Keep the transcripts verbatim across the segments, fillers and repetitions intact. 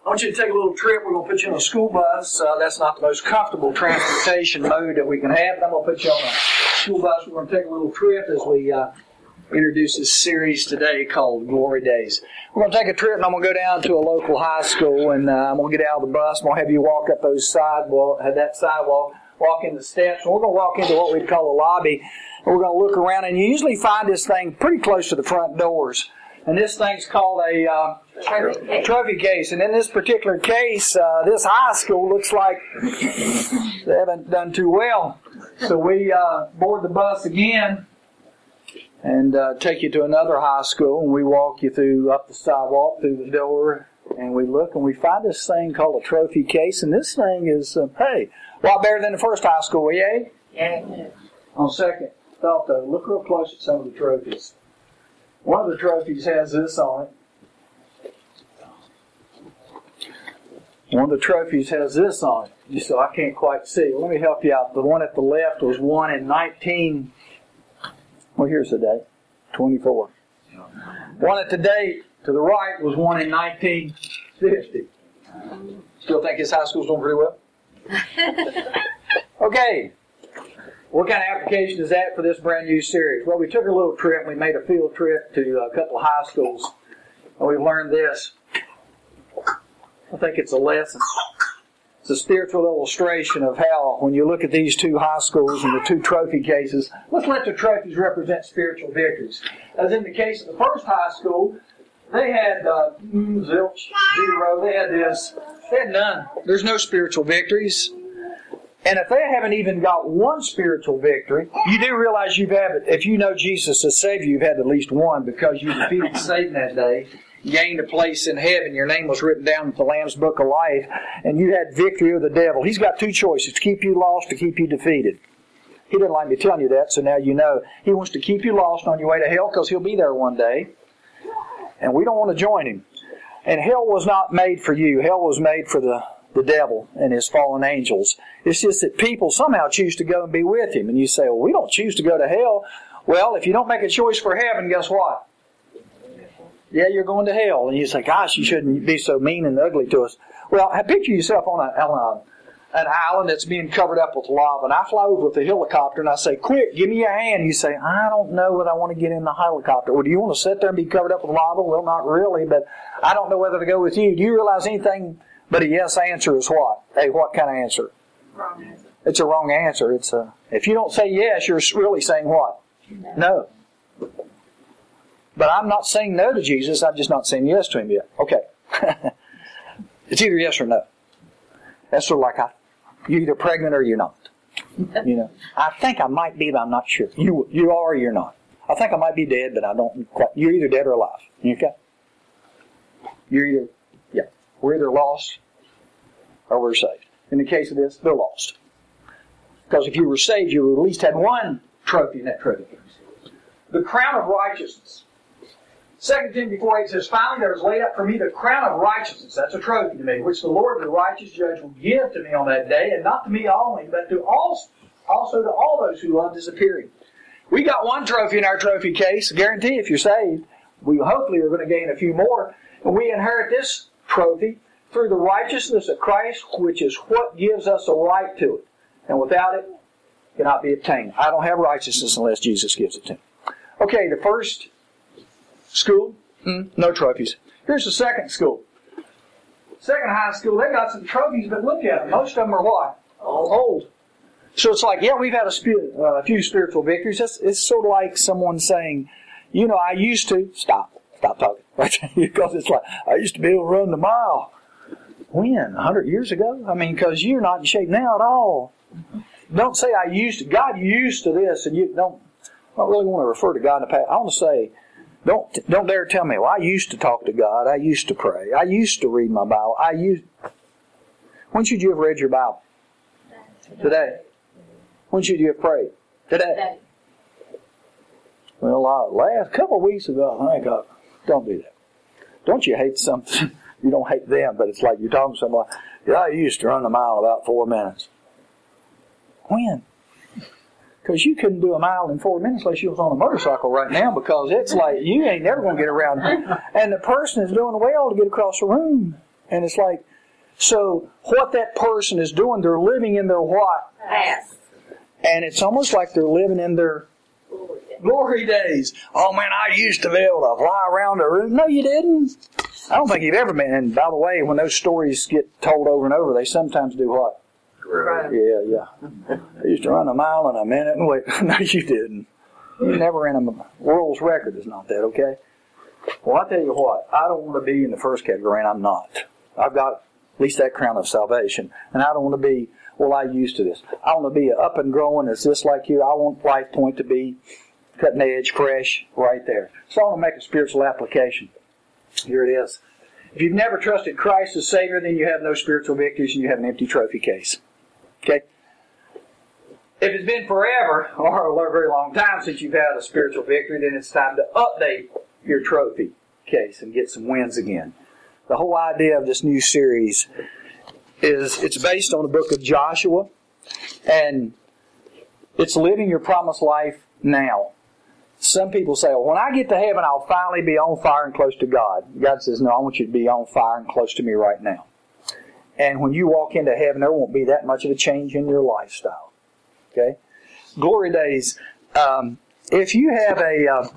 I want you to take a little trip. We're going to put you on a school bus. Uh, that's not the most comfortable transportation mode that we can have, but I'm going to put you on a school bus. We're going to take a little trip as we uh, introduce this series today called Glory Days. We're going to take a trip, and I'm going to go down to a local high school, and uh, I'm going to get out of the bus. I'm going to have you walk up those sidewalk, have that sidewalk, walk in the steps, and we're going to walk into what we'd call a lobby, and we're going to look around, and you usually find this thing pretty close to the front doors. And this thing's called a uh, trophy, trophy case. And in this particular case, uh, this high school looks like they haven't done too well. So we uh, board the bus again and uh, take you to another high school. And we walk you through up the sidewalk, through the door. And we look and we find this thing called a trophy case. And this thing is, uh, hey, a lot better than the first high school, yay? Yeah. On second thought, though, look real close at some of the trophies. One of the trophies has this on it. One of the trophies has this on it, so I can't quite see. Let me help you out. The one at the left was won in nineteen. Well, here's the date, twenty-four. One at the date to the right was won in nineteen fifty. Still think this high school's doing pretty well? Okay. What kind of application is that for this brand new series? Well, we took a little trip. We made a field trip to a couple of high schools. And we've learned this. I think it's a lesson. It's a spiritual illustration of how, when you look at these two high schools and the two trophy cases, let's let the trophies represent spiritual victories. As in the case of the first high school, they had uh, zilch, zero. They had this. They had none. There's no spiritual victories. And if they haven't even got one spiritual victory, you do realize you've had, if you know Jesus as Savior, you've had at least one because you defeated Satan that day, gained a place in heaven, your name was written down in the Lamb's Book of Life, and you had victory over the devil. He's got two choices, to keep you lost, to keep you defeated. He didn't like me telling you that, so now you know. He wants to keep you lost on your way to hell because he'll be there one day, and we don't want to join him. And hell was not made for you. Hell was made for the the devil and his fallen angels. It's just that people somehow choose to go and be with him. And you say, well, we don't choose to go to hell. Well, if you don't make a choice for heaven, guess what? Yeah, you're going to hell. And you say, gosh, you shouldn't be so mean and ugly to us. Well, picture yourself on, a, on a, an island that's being covered up with lava. And I fly over with a helicopter and I say, quick, give me your hand. You say, I don't know whether I want to get in the helicopter. Well, do you want to sit there and be covered up with lava? Well, not really, but I don't know whether to go with you. Do you realize anything but a yes answer is what? Hey, what kind of answer? Wrong answer. It's a wrong answer. It's a. If you don't say yes, you're really saying what? No. no. But I'm not saying no to Jesus. I'm just not saying yes to Him yet. Okay. It's either yes or no. That's sort of like I, you're either pregnant or you're not. You know. I think I might be, but I'm not sure. You you are or you're not. I think I might be dead, but I don't quite. You're either dead or alive. Okay. You're either. We're either lost or we're saved. In the case of this, they're lost. Because if you were saved, you at least had one trophy in that trophy case. The crown of righteousness. Second Timothy four eight says, finally there is laid up for me the crown of righteousness. That's a trophy to me, which the Lord, the righteous judge, will give to me on that day, and not to me only, but to all, also to all those who love His appearing. We got one trophy in our trophy case. I guarantee if you're saved, we hopefully are going to gain a few more. And we inherit this trophy through the righteousness of Christ, which is what gives us a right to it. And without it, it cannot be obtained. I don't have righteousness unless Jesus gives it to me. Okay, the first school, mm, no trophies. Here's the second school. Second high school, they got some trophies, but look at them. Most of them are what? Old. So it's like, yeah, we've had a, sp- uh, a few spiritual victories. It's, it's sort of like someone saying, you know, I used to, stop. Stop talking. Because it's like, I used to be able to run the mile. When? A hundred years ago? I mean, because you're not in shape now at all. Don't say I used to. God used to this, and you don't, I don't really want to refer to God in the past. I want to say, don't don't dare tell me, well, I used to talk to God. I used to pray. I used to read my Bible. I used. When should you have read your Bible? Today. When should you have prayed? Today. Well, uh, last couple of weeks ago, I think, uh, don't do that. Don't you hate something? You don't hate them, but it's like you're talking to somebody. Yeah, I used to run a mile in about four minutes. When? Because you couldn't do a mile in four minutes unless you was on a motorcycle right now, because it's like you ain't never going to get around. And the person is doing well to get across the room. And it's like, so what that person is doing, they're living in their what? Past. And it's almost like they're living in their glory days. Oh man, I used to be able to fly around the room. No, you didn't. I don't think you've ever been. And by the way, when those stories get told over and over, they sometimes do what? Right. Yeah, yeah. I used to run a mile in a minute. And wait, no, you didn't. You never ran a world's record. Is not that okay? Well, I tell you what. I don't want to be in the first category, and I'm not. I've got at least that crown of salvation, and I don't want to be. Well, I used to this. I want to be up and growing. It's just like you. I want Life Point to be cutting edge, fresh, right there. So I want to make a spiritual application. Here it is. If you've never trusted Christ as Savior, then you have no spiritual victories and you have an empty trophy case. Okay? If it's been forever, or a very long time since you've had a spiritual victory, then it's time to update your trophy case and get some wins again. The whole idea of this new series is it's based on the book of Joshua, and it's living your promised life now. Some people say, well, when I get to heaven, I'll finally be on fire and close to God. God says, no, I want you to be on fire and close to me right now. And when you walk into heaven, there won't be that much of a change in your lifestyle. Okay? Glory days. Um, if you have a uh,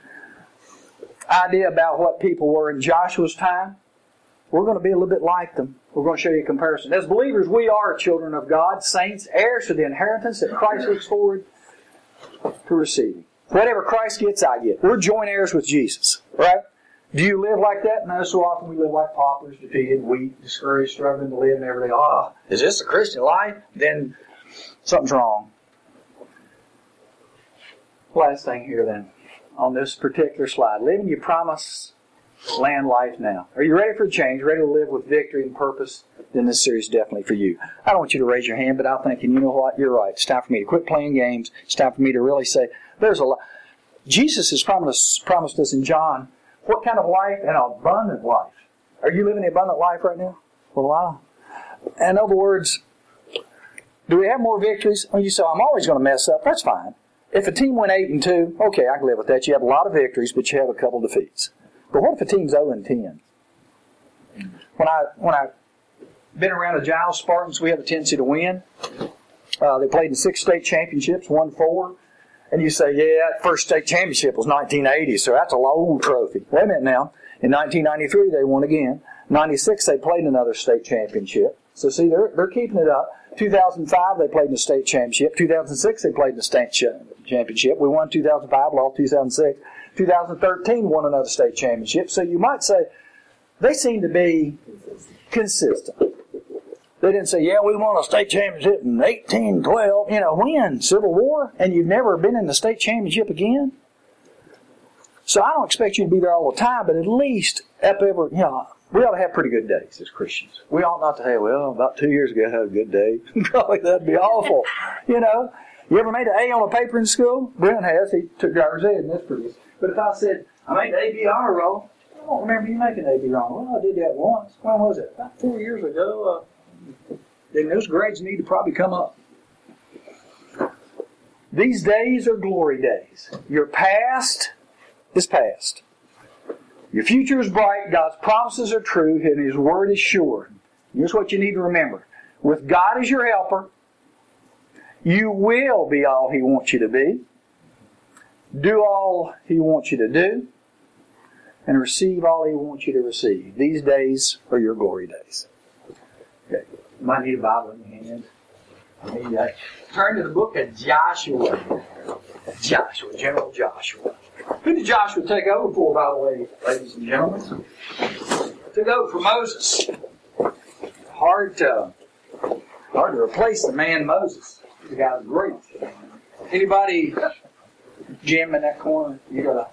idea about what people were in Joshua's time, we're going to be a little bit like them. We're going to show you a comparison. As believers, we are children of God, saints, heirs to the inheritance that Christ looks forward to receiving. Whatever Christ gets, I get. We're joint heirs with Jesus, right? Do you live like that? No, so often we live like paupers, defeated, weak, discouraged, struggling to live, and every day, oh, is this a Christian life? Then something's wrong. Last thing here then, on this particular slide. Living your promised land life now. Are you ready for a change? Ready to live with victory and purpose? Then this series is definitely for you. I don't want you to raise your hand, but I'm thinking, you know what? You're right. It's time for me to quit playing games. It's time for me to really say, there's a lot. Jesus has promised, promised us in John what kind of life? An abundant life. Are you living the abundant life right now? Well, wow. In other words, do we have more victories? Well, you say, I'm always going to mess up. That's fine. If a team went eight and two, okay, I can live with that. You have a lot of victories, but you have a couple defeats. But what if a team's oh and ten? When I when I been around the Giles Spartans, we have a tendency to win. Uh, they played in six state championships, won four. And you say, yeah, that first state championship was nineteen eighty, so that's a old trophy. Wait a minute now. In nineteen ninety-three, they won again. ninety-six, they played in another state championship. So see, they're they're keeping it up. two thousand five, they played in the state championship. two thousand six, they played in the state championship. We won two thousand five, lost two thousand six. two thousand thirteen, won another state championship. So you might say, they seem to be consistent. They didn't say, yeah, we won a state championship in eighteen twelve. You know, when? Civil War? And you've never been in the state championship again? So I don't expect you to be there all the time, but at least up every, you know, we ought to have pretty good days as Christians. We ought not to have, well, about two years ago I had a good day. Probably that'd be awful. You know, you ever made an A on a paper in school? Brent has. He took driver's ed, and that's pretty good. But if I said, I made the A B honor roll, I don't remember you making an A B honor roll. Well, I did that once. When was it? About four years ago. Uh, then those grades need to probably come up. These days are glory days. Your past is past. Your future is bright. God's promises are true, and His Word is sure. Here's what you need to remember. With God as your helper, you will be all He wants you to be, do all He wants you to do, and receive all He wants you to receive. These days are your glory days. Okay. You might need a Bible in your hand. I need that. Turn to the book of Joshua. Joshua, General Joshua. Who did Joshua take over for, by the way, ladies and gentlemen? Took over for Moses. Hard to, hard to replace the man Moses. The guy was great. Anybody, Jim, in that corner? You got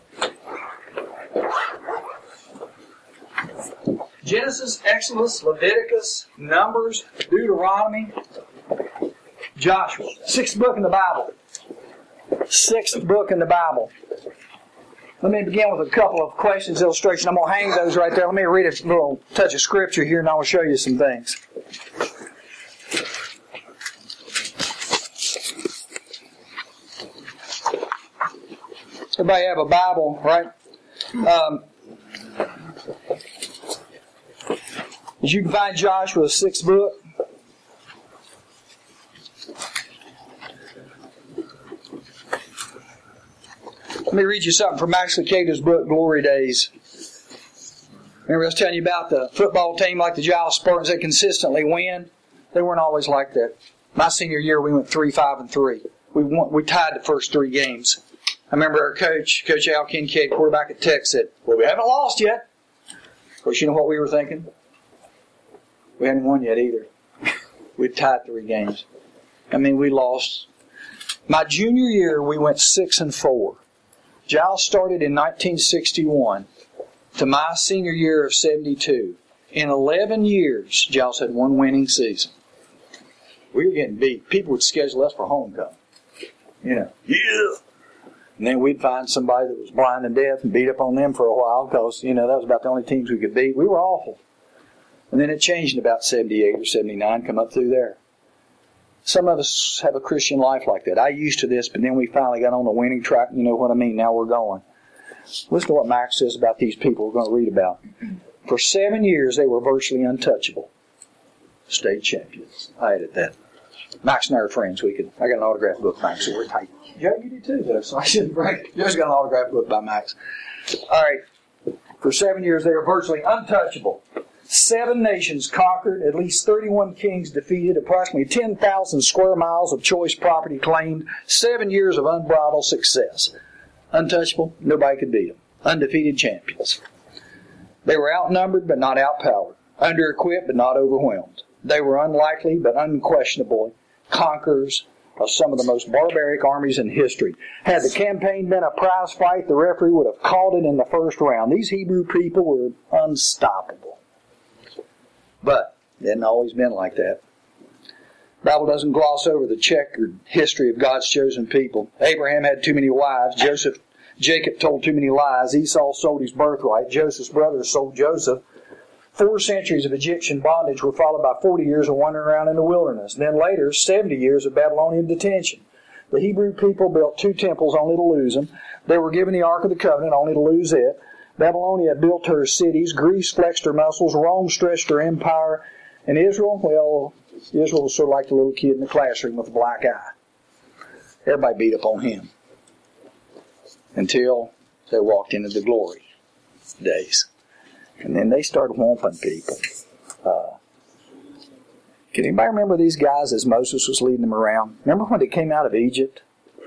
a Genesis, Exodus, Leviticus, Numbers, Deuteronomy, Joshua. Sixth book in the Bible. Sixth book in the Bible. Let me begin with a couple of questions, illustrations. I'm going to hang those right there. Let me read a little touch of Scripture here, and I will show you some things. Everybody have a Bible, right? Um, As you can find Joshua, the sixth book. Let me read you something from Max Lucado's book, Glory Days. Remember I was telling you about the football team like the Giles Spartans that consistently win? They weren't always like that. My senior year, we went three, five, and three. We won, we tied the first three games. I remember our coach, Coach Al Kincaid, quarterback at Tech, said, well, we haven't lost yet. Of course, you know what we were thinking? We hadn't won yet either. We tied three games. I mean, we lost. My junior year, we went six and four. Giles started in nineteen sixty-one to my senior year of seventy-two. In eleven years, Giles had one winning season. We were getting beat. People would schedule us for homecoming. You know, yeah. And then we'd find somebody that was blind and deaf and beat up on them for a while because, you know, that was about the only teams we could beat. We were awful. And then it changed in about seventy-eight or seventy-nine, come up through there. Some of us have a Christian life like that. I used to this, but then we finally got on the winning track. You know what I mean? Now we're going. Listen to what Max says about these people we're going to read about. For seven years, they were virtually untouchable. State champions. I added that. Max and I are friends. We could. I got an autograph book, Max, so we're tight. Yeah, you do too, though, so I shouldn't brag. You just got an autograph book by Max. All right. For seven years, they were virtually untouchable. Seven nations conquered, at least thirty-one kings defeated, approximately ten thousand square miles of choice property claimed, seven years of unbridled success. Untouchable, nobody could beat them. Undefeated champions. They were outnumbered but not outpowered, under-equipped but not overwhelmed. They were unlikely but unquestionably conquerors of some of the most barbaric armies in history. Had the campaign been a prize fight, the referee would have called it in the first round. These Hebrew people were unstoppable. But it hadn't always been like that. The Bible doesn't gloss over the checkered history of God's chosen people. Abraham had too many wives. Joseph, Jacob told too many lies. Esau sold his birthright. Joseph's brothers sold Joseph. Four centuries of Egyptian bondage were followed by forty years of wandering around in the wilderness. And then later, seventy years of Babylonian detention. The Hebrew people built two temples only to lose them. They were given the Ark of the Covenant only to lose it. Babylonia built her cities. Greece flexed her muscles. Rome stretched her empire. And Israel, well, Israel was sort of like the little kid in the classroom with a black eye. Everybody beat up on him. Until they walked into the glory days. And then they started whomping people. Uh, can anybody remember these guys as Moses was leading them around? Remember when they came out of Egypt?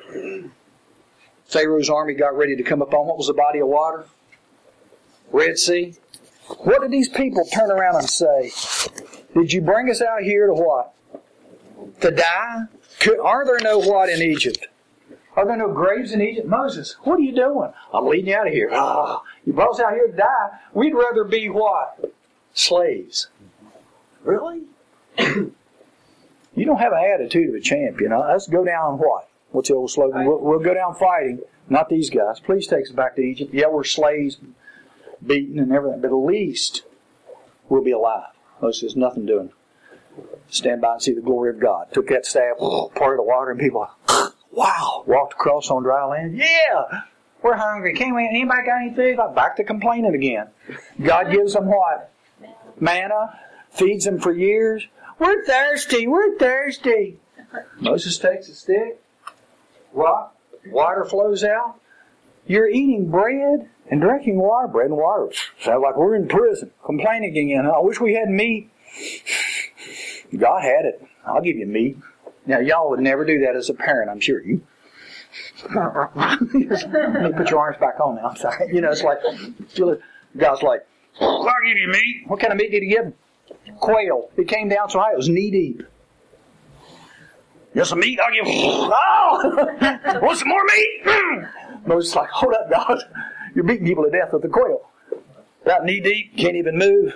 Pharaoh's army got ready to come up on what was the body of water? Red Sea. What did these people turn around and say? Did you bring us out here to what? To die? Could, are there no what in Egypt? Are there no graves in Egypt? Moses, what are you doing? I'm leading you out of here. Oh, you brought us out here to die. We'd rather be what? Slaves. Really? You don't have an attitude of a champion. Huh? Let's go down what? What's the old slogan? We'll, we'll go down fighting. Not these guys. Please take us back to Egypt. Yeah, we're slaves, beaten and everything, but at least we'll be alive. Moses says, nothing doing. Stand by and see the glory of God. Took that staff, parted the water, and people, wow, walked across on dry land. Yeah, we're hungry. Can't we? Anybody got any food? Back to complaining again. God gives them what? Manna. Feeds them for years. We're thirsty. We're thirsty. Moses takes a stick. Rock. Water flows out. You're eating bread and drinking water. Bread and water. Sounds like we're in prison. Complaining again. I wish we had meat. God had it. I'll give you meat. Now, y'all would never do that as a parent, I'm sure. You. Let me put your arms back on now. I'm sorry. You know, it's like, God's like, I'll give you meat. What kind of meat did he give him? Quail. It came down so high, it was knee deep. You want some meat? I'll give you. Oh! Want some more meat? Moses like, hold up, God. You're beating people to death with the quail. About knee deep, can't even move.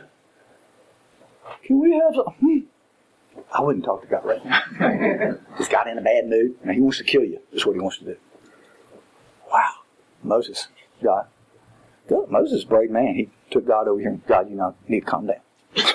Can we have some? Hmm. I wouldn't talk to God right now. This got in a bad mood. Now he wants to kill you. That's what he wants to do. Wow. Moses, God. God Moses is a brave man. He took God over here and God, you know, you need to calm down.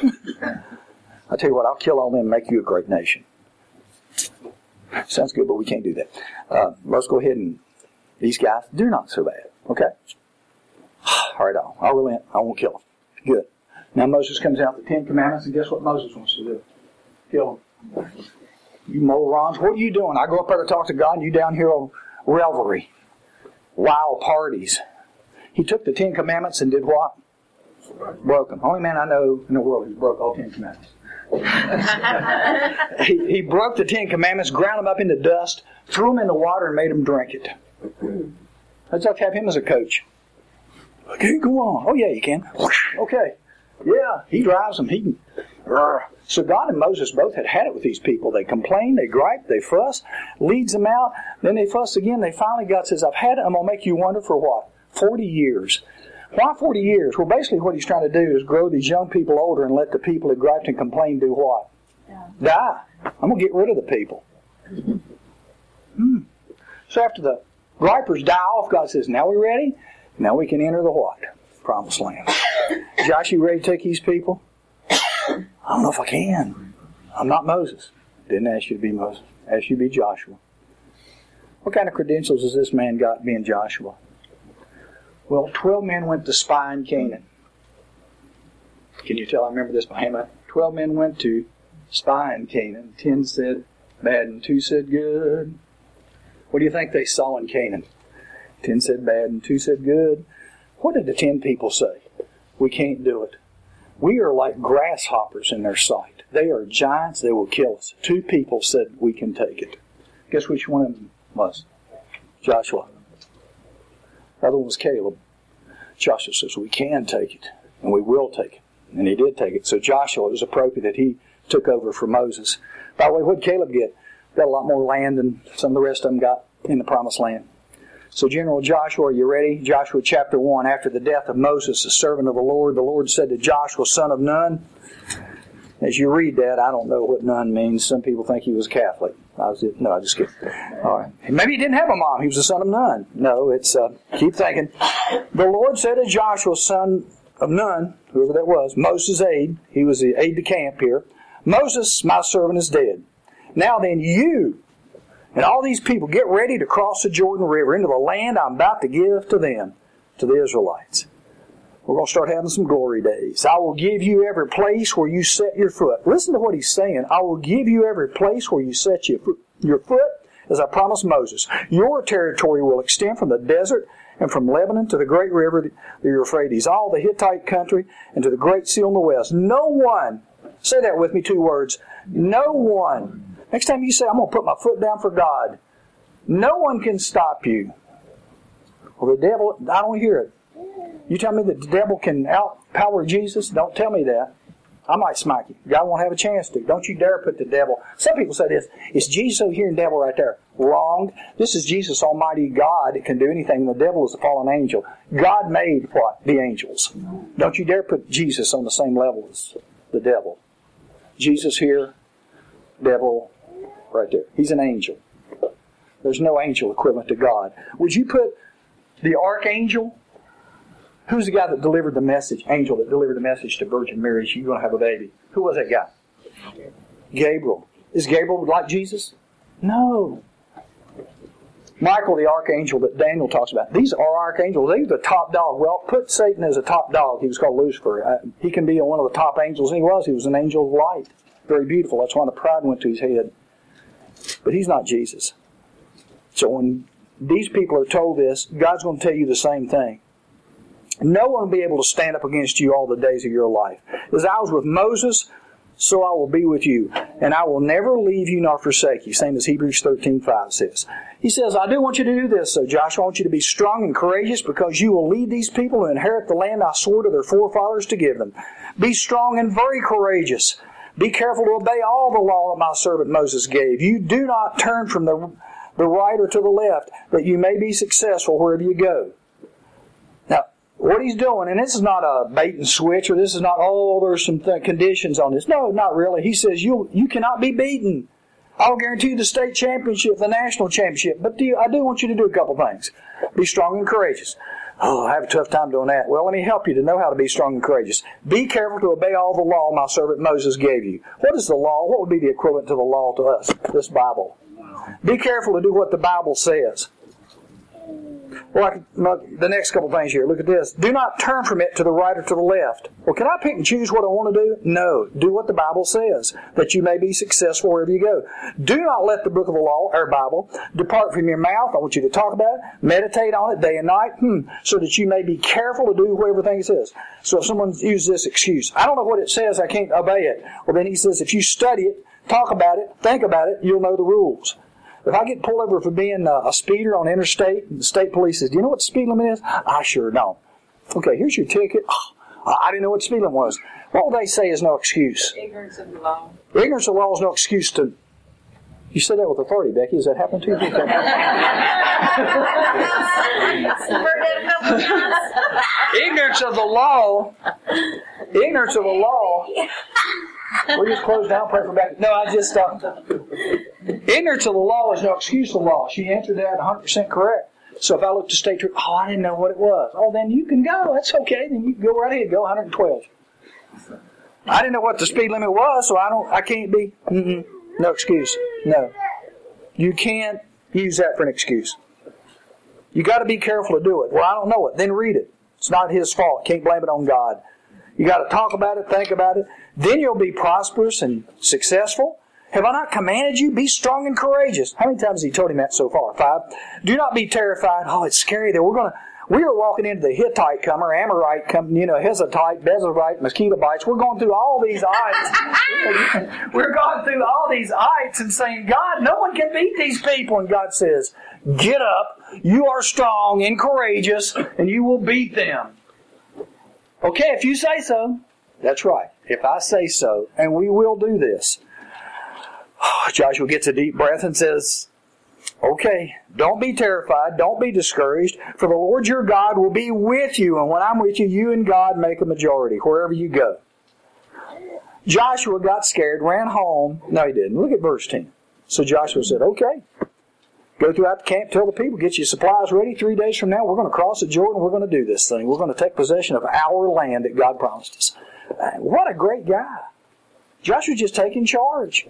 I tell you what, I'll kill all them and make you a great nation. Sounds good, but we can't do that. Uh, let's go ahead and these guys, they're not so bad. Okay? All right, I'll, I'll relent. I won't kill them. Good. Now Moses comes out with the Ten Commandments, and guess what Moses wants to do? Kill them. You morons, what are you doing? I go up there to talk to God, and you down here on revelry. Wild parties. He took the Ten Commandments and did what? Broke them. Only man I know in the world who's broke all Ten Commandments. he, he broke the Ten Commandments, ground them up into dust, threw them in the water, and made them drink it. Let's have to have him as a coach. Okay, go on. Oh, yeah, you can. Okay. Yeah, he drives them. He can. So God and Moses both had had it with these people. They complained, they griped, they fussed, leads them out. Then they fuss again. They finally, God says, I've had it. I'm going to make you wonder for what? forty years. Why forty years? Well, basically what he's trying to do is grow these young people older and let the people that griped and complained do what? Yeah. Die. I'm going to get rid of the people. hmm. So after the gripers die off, God says, now we ready? Now we can enter the what? Promised land. Josh, you ready to take these people? I don't know if I can. I'm not Moses. Didn't ask you to be Moses. Asked you to be Joshua. What kind of credentials has this man got being Joshua? Well, twelve men went to spy in Canaan. Can you tell I remember this by hand? Twelve men went to spy in Canaan. Ten said bad and two said good. What do you think they saw in Canaan? Ten said bad and two said good. What did the ten people say? We can't do it. We are like grasshoppers in their sight. They are giants. They will kill us. Two people said we can take it. Guess which one of them was? Joshua. The other one was Caleb. Joshua says we can take it. And we will take it. And he did take it. So Joshua, it was appropriate that he took over for Moses. By the way, what did Caleb get? Got a lot more land than some of the rest of them got in the promised land. So General Joshua, are you ready? Joshua chapter one. After the death of Moses, the servant of the Lord, the Lord said to Joshua, son of Nun. As you read that, I don't know what Nun means. Some people think he was Catholic. I was no, I just kidding. All right. Maybe he didn't have a mom. He was the son of Nun. No, it's uh, keep thinking. The Lord said to Joshua, son of Nun, whoever that was, Moses' aide. He was the aide de camp here. Moses, my servant, is dead. Now then, you and all these people get ready to cross the Jordan River into the land I'm about to give to them, to the Israelites. We're going to start having some glory days. I will give you every place where you set your foot. Listen to what he's saying. I will give you every place where you set your foot, your foot, as I promised Moses. Your territory will extend from the desert and from Lebanon to the great river, the Euphrates, all the Hittite country, and to the great sea on the west. No one, say that with me, two words, no one. Next time you say, I'm going to put my foot down for God, no one can stop you. Well, the devil, I don't hear it. You tell me that the devil can outpower Jesus? Don't tell me that. I might smite you. God won't have a chance to. Don't you dare put the devil. Some people say this, is Jesus over here and devil right there? Wrong. This is Jesus, Almighty God, that can do anything. The devil is a fallen angel. God made what? The angels. Don't you dare put Jesus on the same level as the devil. Jesus here, devil right there. He's an angel. There's no angel equivalent to God. Would you put the archangel? Who's the guy that delivered the message, angel that delivered the message to Virgin Mary, you're going to have a baby? Who was that guy? Gabriel. Is Gabriel like Jesus? No. Michael, the archangel that Daniel talks about. These are archangels. They're the top dog. Well, put Satan as a top dog. He was called Lucifer. Uh, he can be one of the top angels, and he was. He was an angel of light. Very beautiful. That's why the pride went to his head. But he's not Jesus. So when these people are told this, God's going to tell you the same thing. No one will be able to stand up against you all the days of your life. As I was with Moses, so I will be with you. And I will never leave you nor forsake you. Same as Hebrews thirteen five says. He says, I do want you to do this. So Joshua, I want you to be strong and courageous because you will lead these people to inherit the land I swore to their forefathers to give them. Be strong and very courageous. Be careful to obey all the law that my servant Moses gave. You do not turn from the, the right or to the left, that you may be successful wherever you go. Now, what he's doing, and this is not a bait and switch, or this is not, oh, there's some th- conditions on this. No, not really. He says, you you cannot be beaten. I'll guarantee you the state championship, the national championship. But do you, I do want you to do a couple things. Be strong and courageous. Oh, I have a tough time doing that. Well, let me help you to know how to be strong and courageous. Be careful to obey all the law my servant Moses gave you. What is the law? What would be the equivalent to the law to us? This Bible. Be careful to do what the Bible says. Like the next couple things here. Look at this. Do not turn from it to the right or to the left. Well, can I pick and choose what I want to do? No. Do what the Bible says, that you may be successful wherever you go. Do not let the book of the law, or Bible, depart from your mouth. I want you to talk about it, meditate on it day and night, hmm, so that you may be careful to do everything it says. So if someone uses this excuse, I don't know what it says, I can't obey it. Well, then he says, if you study it, talk about it, think about it, you'll know the rules. If I get pulled over for being a speeder on interstate, and the state police says, do you know what the speed limit is? I sure don't. Okay, here's your ticket. Oh, I didn't know what the speed limit was. What will they say is no excuse? Ignorance of the law. Ignorance of the law is no excuse to... You said that with authority, Becky. Has that happened to you? Ignorance of the law... Ignorance of the law... We'll just close down, pray for Becky. No, I just... Uh, ignorance of the law is no excuse to the law. She answered that one hundred percent correct. So if I look to state truth, oh, I didn't know what it was. Oh, then you can go. That's okay. Then you can go right ahead. Go one hundred twelve. I didn't know what the speed limit was, so I don't. I can't be. Mm-mm. No excuse. No. You can't use that for an excuse. You got to be careful to do it. Well, I don't know it. Then read it. It's not his fault. Can't blame it on God. You got to talk about it, think about it. Then you'll be prosperous and successful. Have I not commanded you? Be strong and courageous. How many times has he told him that so far? Five. Do not be terrified. Oh, it's scary that we're going to... We are walking into the Hittite comer, Amorite comer, you know, Hezitite, Bezerite, mosquito bites. We're going through all these ites. We're going through all these ites and saying, God, no one can beat these people. And God says, get up. You are strong and courageous, and you will beat them. Okay, if you say so. That's right. If I say so, and we will do this. Joshua gets a deep breath and says, okay, don't be terrified, don't be discouraged, for the Lord your God will be with you, and when I'm with you, you and God make a majority, wherever you go. Joshua got scared, ran home. No, he didn't. Look at verse ten. So Joshua said, okay, go throughout the camp, tell the people, get your supplies ready. Three days from now, we're going to cross the Jordan, we're going to do this thing. We're going to take possession of our land that God promised us. What a great guy. Joshua's just taking charge.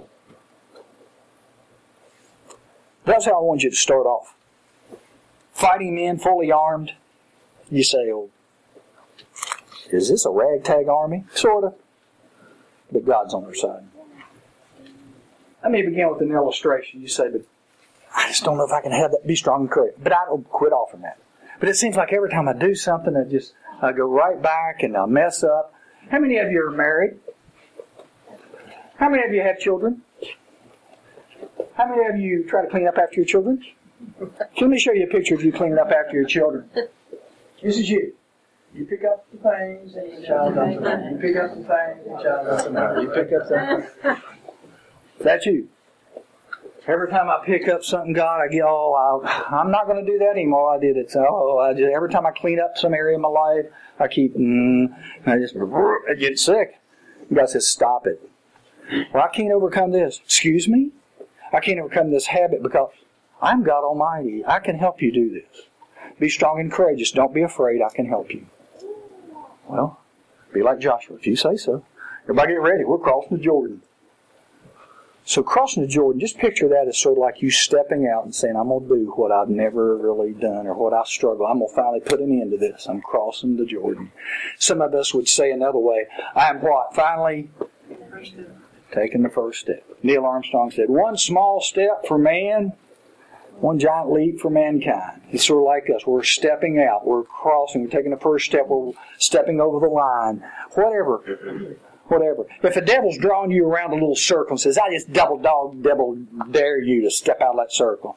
That's how I want you to start off. Fighting men, fully armed. You say, oh, is this a ragtag army? Sort of. But God's on their side. Let me begin with an illustration. You say, but I just don't know if I can have that, be strong and courageous. But I don't quit offering that. But it seems like every time I do something, I just I go right back and I mess up. How many of you are married? How many of you have children? How many of you try to clean up after your children? Let me show you a picture of you cleaning up after your children. This is you. You pick up the things and your child doesn't know. You pick up the things and your child doesn't know. You pick up the That's you. Every time I pick up something, God, I get, oh, I, I'm not going to do that anymore. I did it. So, oh, I just, every time I clean up some area of my life, I keep, mm, I just, I get sick. God says, stop it. Well, I can't overcome this. Excuse me? I can't overcome this habit because I'm God Almighty. I can help you do this. Be strong and courageous. Don't be afraid. I can help you. Well, be like Joshua, if you say so. Everybody get ready. We're crossing the Jordan. So crossing the Jordan, just picture that as sort of like you stepping out and saying, I'm going to do what I've never really done or what I struggle. I'm going to finally put an end to this. I'm crossing the Jordan. Some of us would say another way, I am what? Finally taking the first step. Neil Armstrong said, one small step for man, one giant leap for mankind. It's sort of like us. We're stepping out. We're crossing. We're taking the first step. We're stepping over the line. Whatever. Whatever. If the devil's drawing you around a little circle and says, I just double dog, double dare you to step out of that circle.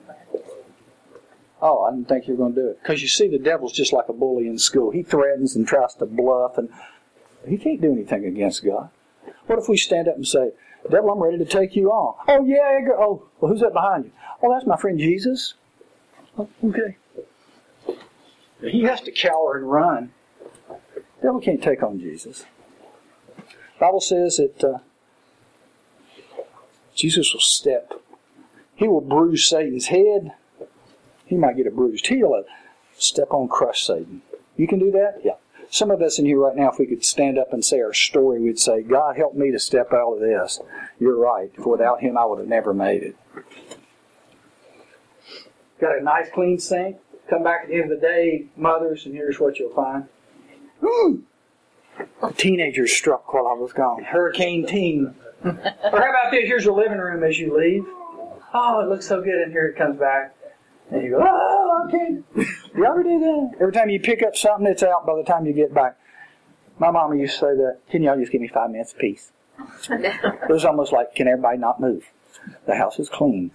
Oh, I didn't think you were going to do it. Because you see, the devil's just like a bully in school. He threatens and tries to bluff, and he can't do anything against God. What if we stand up and say, devil, I'm ready to take you on. Oh, yeah, Edgar. Oh, well, who's that behind you? Oh, that's my friend Jesus. Oh, okay. He has to cower and run. The devil can't take on Jesus. The Bible says that uh, Jesus will step. He will bruise Satan's head. He might get a bruised heel. Uh, step on, crush Satan. You can do that? Yeah. Some of us in here right now, if we could stand up and say our story, we'd say, God, help me to step out of this. You're right. For without Him, I would have never made it. Got a nice clean sink. Come back at the end of the day, mothers, and here's what you'll find. Ooh! The teenagers struck while I was gone. Hurricane teen. Or how about this? Here's your living room as you leave. Oh, it looks so good, and here it comes back. And you go, oh, I can't. You ever do that? Every time you pick up something, it's out by the time you get back. My mama used to say that, can y'all just give me five minutes apiece? It was almost like, can everybody not move? The house is clean.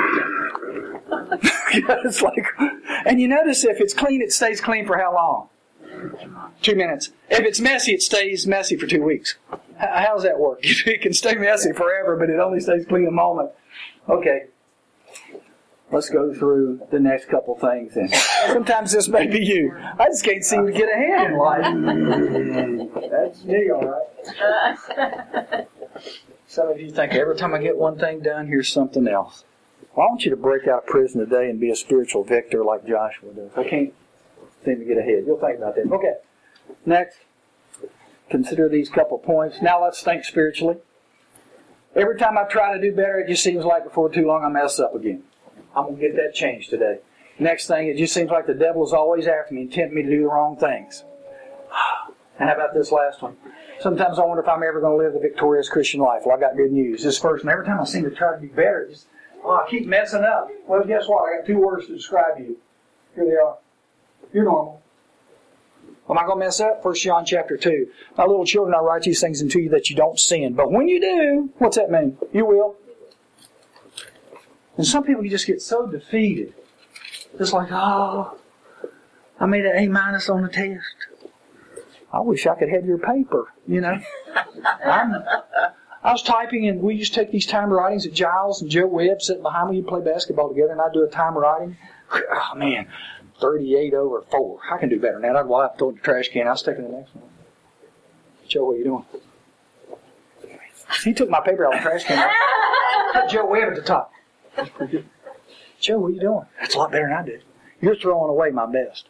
It's like, and you notice if it's clean, it stays clean for how long? Two minutes. If it's messy, it stays messy for two weeks. How does that work? It can stay messy forever, but it only stays clean a moment. Okay. Let's go through the next couple things. And sometimes this may be you. I just can't seem to get ahead in life. That's me, all right. Some of you think every time I get one thing done, here's something else. Well, I want you to break out of prison today and be a spiritual victor like Joshua does. I can't seem to get ahead. You'll think about that. Okay. Next. Consider these couple points. Now let's think spiritually. Every time I try to do better, it just seems like before too long I mess up again. I'm going to get that changed today. Next thing, it just seems like the devil is always after me and tempting me to do the wrong things. And how about this last one? Sometimes I wonder if I'm ever going to live the victorious Christian life. Well, I got good news. This first one, every time I seem to try to be better, just, oh, I keep messing up. Well, guess what? I got two words to describe you. Here they are. You're normal. Am I going to mess up? First John chapter two. My little children, I write these things into you that you don't sin. But when you do, what's that mean? You will. And some people, you just get so defeated. It's like, oh, I made an A minus on the test. I wish I could have your paper, you know. I'm, I was typing, and we used to take these time writings at Giles and Joe Webb sitting behind me. We'd play basketball together, and I'd do a time writing. Oh, man, thirty-eight over four. I can do better than that. I'd wipe, throw it in the trash can. I was taking the next one. Joe, what are you doing? He took my paper out of the trash can. Put Joe Webb at the top. That's pretty good. Joe, what are you doing? That's a lot better than I did. You're throwing away my best.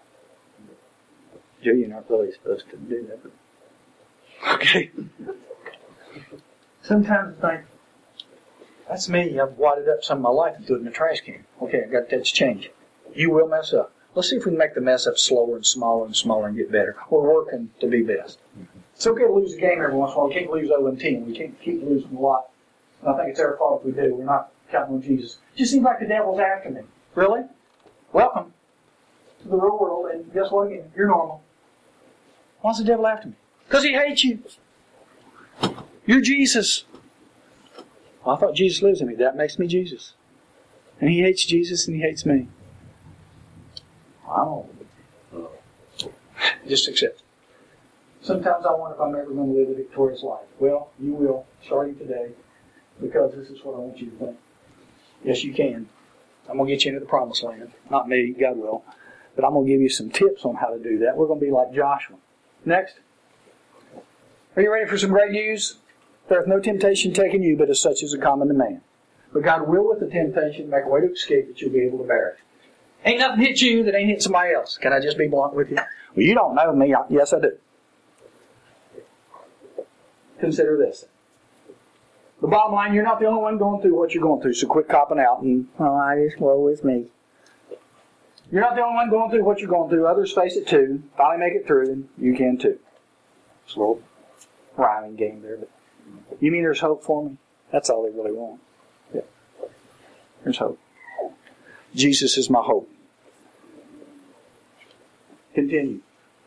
Joe, you're not really supposed to do that. Okay. Sometimes I think, that's me. I've wadded up some of my life and threw it in the trash can. Okay, I got that to change. You will mess up. Let's see if we can make the mess up slower and smaller and smaller and get better. We're working to be best. It's okay to lose a game every once in a while. We can't lose oh and ten. We can't keep losing a lot. And I think it's our fault if we do. We're not counting on Jesus. It just seems like the devil's after me. Really? Welcome to the real world. And guess what again? You're normal. Why's the devil after me? Because he hates you. You're Jesus. Well, I thought Jesus lives in me. That makes me Jesus. And he hates Jesus and he hates me. I don't. Just accept it. Sometimes I wonder if I'm ever going to live a victorious life. Well, you will, starting today, because this is what I want you to think. Yes, you can. I'm going to get you into the promised land. Not me, God will. But I'm going to give you some tips on how to do that. We're going to be like Joshua. Next. Are you ready for some great news? There is no temptation taken you, but as such is a common to man. But God will, with the temptation, make a way to escape that you'll be able to bear it. Ain't nothing hit you that ain't hit somebody else. Can I just be blunt with you? Well, you don't know me. I, yes, I do. Consider this. The bottom line, you're not the only one going through what you're going through, so quit copping out and, oh, I just, woe is me. You're not the only one going through what you're going through. Others face it too. Finally make it through, and you can too. It's a little rhyming game there, but you mean there's hope for me? That's all they really want. Yeah. There's hope. Jesus is my hope. Continue.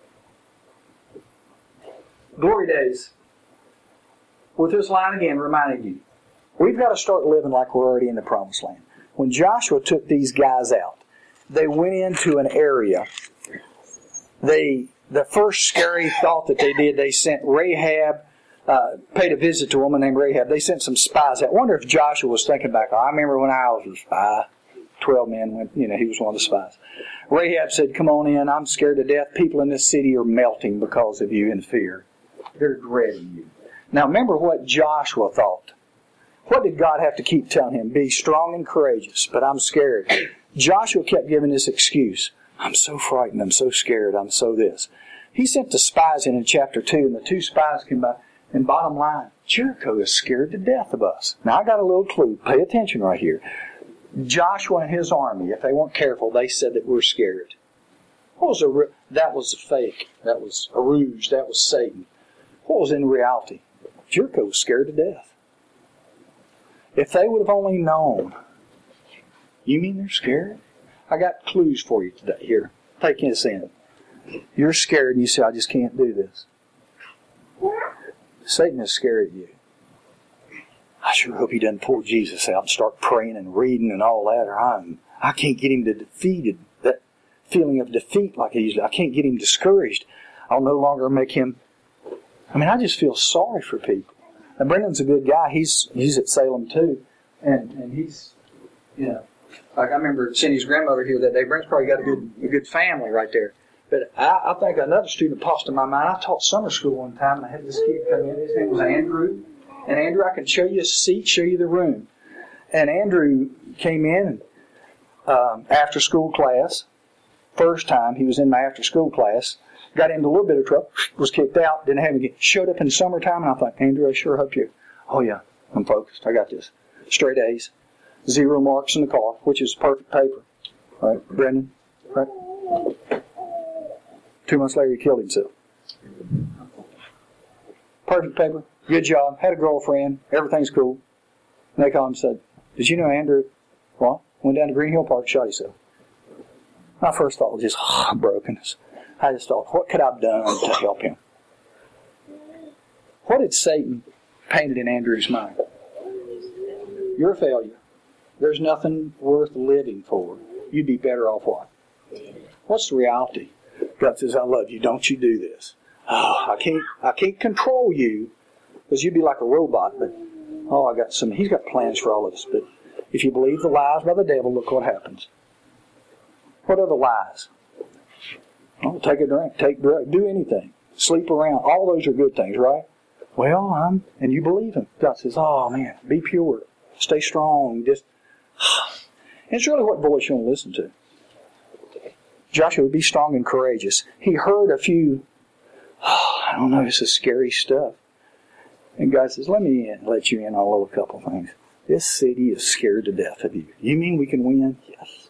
Glory days. With this line again reminding you, we've got to start living like we're already in the promised land. When Joshua took these guys out, they went into an area. They, the first scary thought that they did, they sent Rahab, uh, paid a visit to a woman named Rahab. They sent some spies. I wonder if Joshua was thinking back, oh, I remember when I was a spy. Twelve men went, you know, he was one of the spies. Rahab said, come on in, I'm scared to death. People in this city are melting because of you in fear. They're dreading you. Now remember what Joshua thought. What did God have to keep telling him? Be strong and courageous, but I'm scared. Joshua kept giving this excuse. I'm so frightened, I'm so scared, I'm so this. He sent the spies in in chapter two, and the two spies came by, and bottom line, Jericho is scared to death of us. Now I got a little clue. Pay attention right here. Joshua and his army, if they weren't careful, they said that we're scared. What was a, that was a fake. That was a ruse. That was Satan. What was in reality? Jericho was scared to death. If they would have only known. You mean they're scared? I got clues for you today. Here, take this in. You're scared and you say, I just can't do this. Satan is scared of you. I sure hope he doesn't pull Jesus out and start praying and reading and all that, or I'm, I can't get him to defeated. That feeling of defeat like he's, I can't get him discouraged. I'll no longer make him. I mean, I just feel sorry for people. Now, Brendan's a good guy. He's he's at Salem too, and and he's, you know, like I remember Cindy's grandmother here that day. Brent's probably got a good a good family right there. But I, I think another student popped in my mind. I taught summer school one time, and I had this kid come in. His name was Andrew. And Andrew, I can show you a seat, show you the room. And Andrew came in um, after school class. First time he was in my after school class. Got into a little bit of trouble. Was kicked out. Didn't have him again. Showed up in summertime, and I thought, Andrew, I sure hope you. Oh yeah, I'm focused. I got this. Straight A's. Zero marks in the car, which is perfect paper. Right, Brendan? Right? Two months later, he killed himself. Perfect paper. Good job. Had a girlfriend. Everything's cool. And they called him and said, did you know Andrew, what? Went down to Green Hill Park, shot himself. My first thought was just, oh, brokenness. I just thought, what could I have done to help him? What did Satan painted in Andrew's mind? You're a failure. There's nothing worth living for. You'd be better off what? What's the reality? God says, I love you. Don't you do this. Oh, I can't, I can't control you because you'd be like a robot. But, oh, I got some, he's got plans for all of us. But if you believe the lies by the devil, look what happens. What are the lies? Oh, take a drink, take drug, do anything. Sleep around. All those are good things, right? Well, I'm, and you believe him. God says, oh man, be pure. Stay strong. Just, and it's really what voice you want to listen to. Joshua would be strong and courageous. He heard a few, oh, I don't know, this is scary stuff. And God says, let me in, let you in on a little couple things. This city is scared to death of you. You mean we can win? Yes.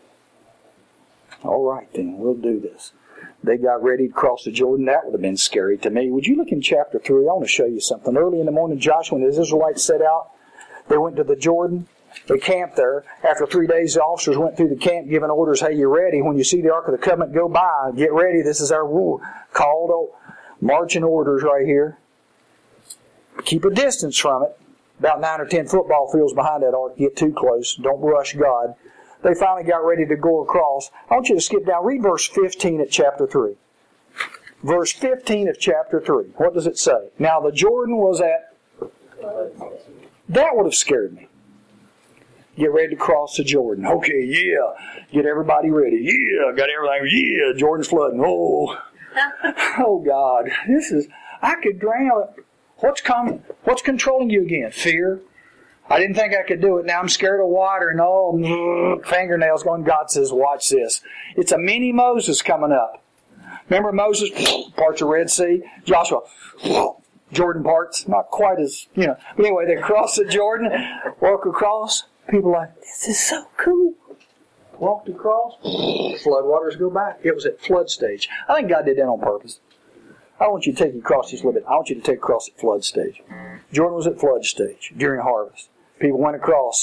All right, then, we'll do this. They got ready to cross the Jordan. That would have been scary to me. Would you look in chapter three? I want to show you something. Early in the morning, Joshua and the Israelites set out. They went to the Jordan. They camped there. After three days, the officers went through the camp giving orders, hey, you're ready. When you see the Ark of the Covenant go by, get ready. This is our woo, called marching orders right here. Keep a distance from it. About nine or ten football fields behind that Ark. Get too close. Don't rush God. They finally got ready to go across. I want you to skip down. Read verse fifteen at chapter three. Verse fifteen of chapter three. What does it say? Now the Jordan was at... That would have scared me. Get ready to cross the Jordan. Okay, yeah. Get everybody ready. Yeah, got everything. Yeah, Jordan's flooding. Oh. Oh, God. This is... I could drown. What's com- What's controlling you again? Fear? I didn't think I could do it. Now I'm scared of water and oh, fingernails going. God says, watch this. It's a mini Moses coming up. Remember Moses parts the Red Sea? Joshua, Jordan parts. Not quite as, you know. But anyway, they cross the Jordan, walk across. People are like, this is so cool. Walked across, flood waters go back. It was at flood stage. I think God did that on purpose. I want you to take you across just a little bit. I want you to take across at flood stage. Jordan was at flood stage during harvest. People went across.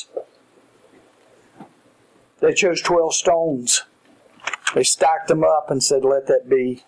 They chose twelve stones. They stacked them up and said, let that be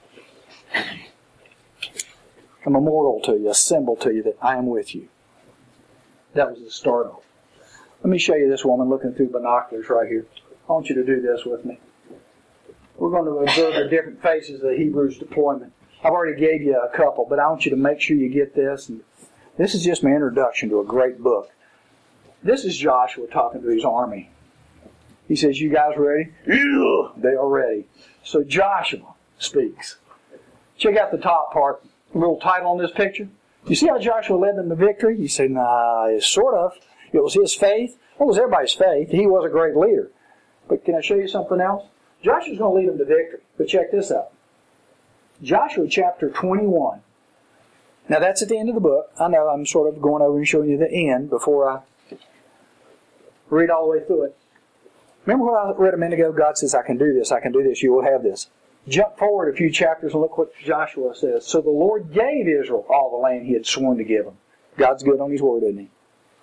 a memorial to you, a symbol to you that I am with you. That was the start of it. Let me show you this woman looking through binoculars right here. I want you to do this with me. We're going to observe the different phases of the Hebrews deployment. I've already gave you a couple, but I want you to make sure you get this. And this is just my introduction to a great book. This is Joshua talking to his army. He says, you guys ready? Yeah, they are ready. So Joshua speaks. Check out the top part. A little title on this picture. You see how Joshua led them to victory? You say, nah, it's sort of. It was his faith. Well, it was everybody's faith. He was a great leader. But can I show you something else? Joshua's going to lead them to victory. But check this out. Joshua chapter twenty-one. Now that's at the end of the book. I know I'm sort of going over and showing you the end before I Read all the way through it. Remember what I read a minute ago? God says, I can do this, I can do this, you will have this. Jump forward a few chapters and look what Joshua says. So the Lord gave Israel all the land He had sworn to give them. God's good on His word, isn't He?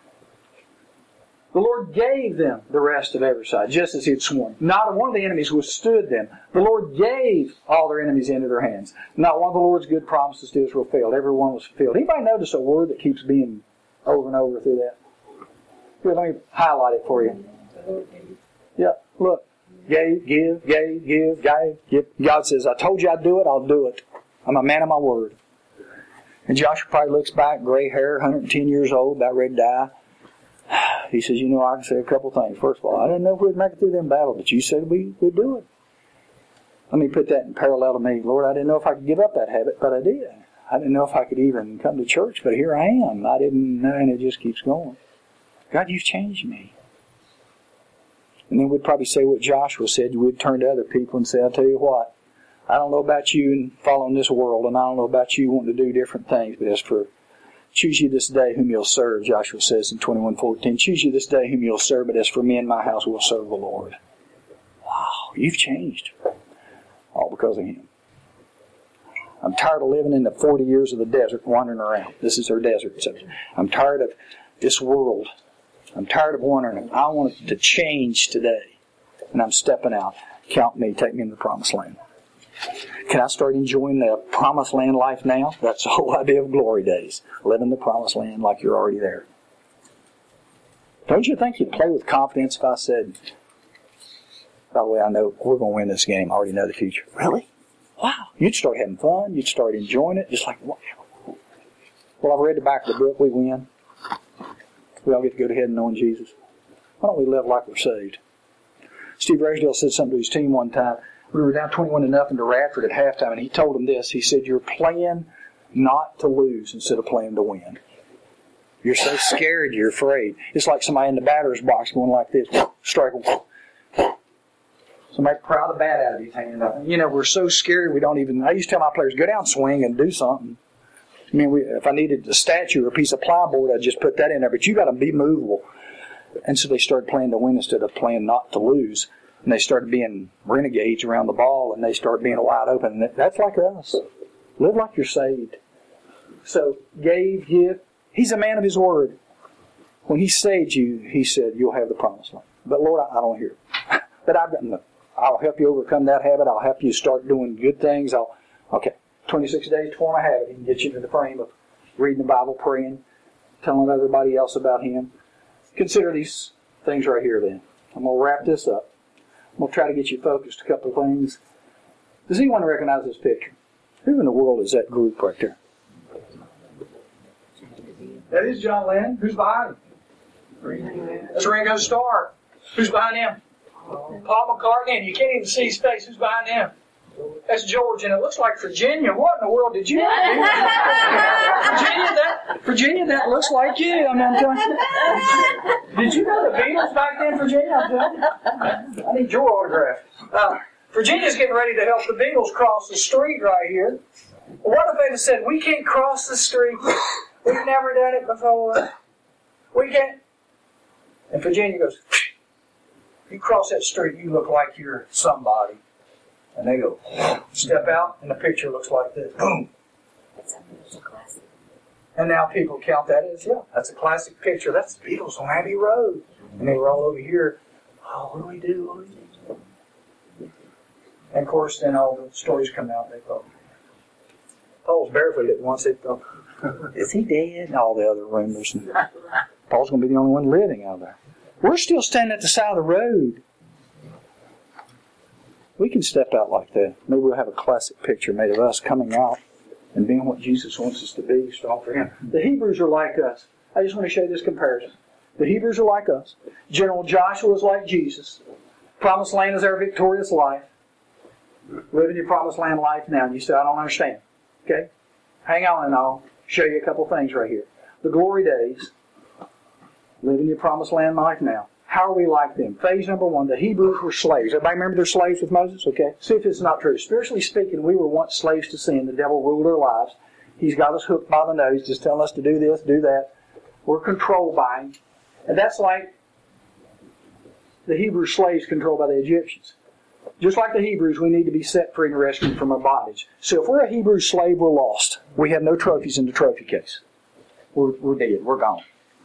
The Lord gave them the rest of every side, just as He had sworn. Not one of the enemies withstood them. The Lord gave all their enemies into their hands. Not one of the Lord's good promises to Israel failed. Every one was fulfilled. Anybody notice a word that keeps being over and over through that? Here, let me highlight it for you. Yeah, look. Gave, give, gave, give, gave, give. God says, I told you I'd do it, I'll do it. I'm a man of my word. And Joshua probably looks back, gray hair, one hundred ten years old, about ready to die. He says, you know, I can say a couple things. First of all, I didn't know if we'd make it through them battles, but you said we would do it. Let me put that in parallel to me. Lord, I didn't know if I could give up that habit, but I did. I didn't know if I could even come to church, but here I am. I didn't know, and it just keeps going. God, you've changed me. And then we'd probably say what Joshua said. We'd turn to other people and say, I'll tell you what, I don't know about you and following this world, and I don't know about you wanting to do different things, but as for choose you this day whom you'll serve, Joshua says in twenty-one fourteen. Choose you this day whom you'll serve, but as for me and my house, we'll serve the Lord. Wow, you've changed. All because of Him. I'm tired of living in the forty years of the desert, wandering around. This is our desert. So I'm tired of this world. I'm tired of wandering. I want it to change today. And I'm stepping out. Count me. Take me into the promised land. Can I start enjoying the promised land life now? That's the whole idea of glory days. Living the promised land like you're already there. Don't you think you'd play with confidence if I said, by the way, I know we're going to win this game. I already know the future. Really? Wow. You'd start having fun. You'd start enjoying it. Just like, wow. Well, I've read the back of the book. We win. We all get to go to heaven knowing Jesus. Why don't we live like we're saved? Steve Ragsdale said something to his team one time. We were down twenty-one to nothing to Radford at halftime, and he told them this. He said, you're playing not to lose instead of playing to win. You're so scared, you're afraid. It's like somebody in the batter's box going like this. Strike. Somebody pry the bat out of his hand. You know, we're so scared we don't even... I used to tell my players, go down, swing, and do something. I mean, we, if I needed a statue or a piece of plyboard, I'd just put that in there. But you got to be movable. And so they started playing to win instead of playing not to lose. And they started being renegades around the ball, and they started being wide open. And that's like us. Live like you're saved. So, gave, give. He's a man of His word. When He saved you, He said, you'll have the promised land. But Lord, I, I don't hear it. But I've done the, I'll help you overcome that habit. I'll help you start doing good things. I'll, okay. twenty-six days to form a habit. He can get you into the frame of reading the Bible, praying, telling everybody else about Him. Consider these things right here then. I'm going to wrap this up. I'm going to try to get you focused a couple of things. Does anyone recognize this picture? Who in the world is that group right there? That is John Lennon. Who's behind him? That's Ringo Starr. Who's behind him? Paul McCartney. And you can't even see his face. Who's behind him? That's George, and it looks like Virginia. What in the world did you do? Virginia, that Virginia, that looks like you. I mean, I'm telling you. Did you know the Beatles back then, Virginia? I'm telling you. I need your autograph. Uh, Virginia's getting ready to help the Beatles cross the street right here. What if they had said, we can't cross the street. We've never done it before. We can't. And Virginia goes, you cross that street, you look like you're somebody. And they go, step out, and the picture looks like this. Boom. And now people count that as, yeah, that's a classic picture. That's the Beatles on Abbey Road. And they were all over here. Oh, what do we do? What do we do? And of course, then all the stories come out. They thought, Paul's barefooted once. They thought, is he dead? And all the other rumors. And Paul's going to be the only one living out there. We're still standing at the side of the road. We can step out like that. Maybe we'll have a classic picture made of us coming out and being what Jesus wants us to be, strong for Him. The Hebrews are like us. I just want to show you this comparison. The Hebrews are like us. General Joshua is like Jesus. Promised land is our victorious life. Living your promised land life now. And you say, I don't understand. Okay? Hang on and I'll show you a couple things right here. The glory days. Living your promised land life now. How are we like them? Phase number one, the Hebrews were slaves. Everybody remember they're slaves with Moses? Okay. See if it's not true. Spiritually speaking, we were once slaves to sin. The devil ruled our lives. He's got us hooked by the nose, just telling us to do this, do that. We're controlled by him. And that's like the Hebrew slaves controlled by the Egyptians. Just like the Hebrews, we need to be set free and rescued from our bondage. So if we're a Hebrew slave, we're lost. We have no trophies in the trophy case. We're, we're dead. We're gone.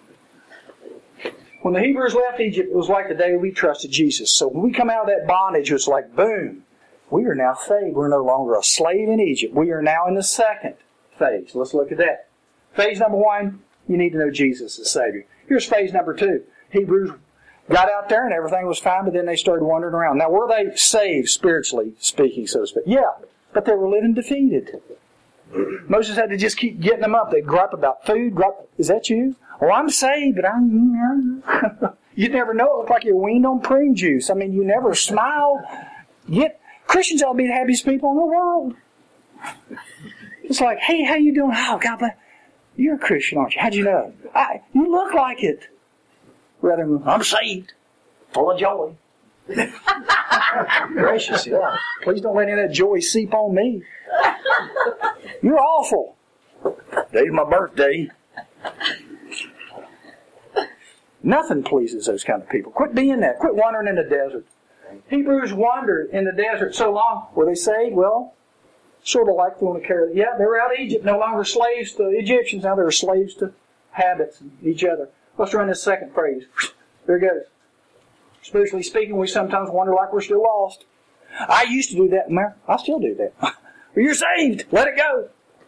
When the Hebrews left Egypt, it was like the day we trusted Jesus. So when we come out of that bondage, it's like, boom, we are now saved. We're no longer a slave in Egypt. We are now in the second phase. Let's look at that. Phase number one, you need to know Jesus as Savior. Here's phase number two. Hebrews got out there and everything was fine, but then they started wandering around. Now, were they saved, spiritually speaking, so to speak? Yeah, but they were living defeated. Moses had to just keep getting them up. They'd gripe about food. Gripe, is that you? Oh, I'm saved, but I'm... You'd never know. It looked like you're weaned on prune juice. I mean, you never smiled. Yet, Christians ought to be the happiest people in the world. It's like, hey, how you doing? Oh, God bless. You're a Christian, aren't you? How'd you know? I, you look like it. Rather than, I'm saved. Full of joy. Gracious, yeah. Please don't let any of that joy seep on me. You're awful. Today's my birthday. Nothing pleases those kind of people. Quit being that. Quit wandering in the desert. Hebrews wandered in the desert so long. Were they saved? Well, sort of like throwing a carrot. Yeah, they were out of Egypt, no longer slaves to the Egyptians. Now they were slaves to habits and each other. Let's run this second phrase. There it goes. Spiritually speaking, we sometimes wonder like we're still lost. I used to do that, Mary. I still do that. Well, you're saved. Let it go.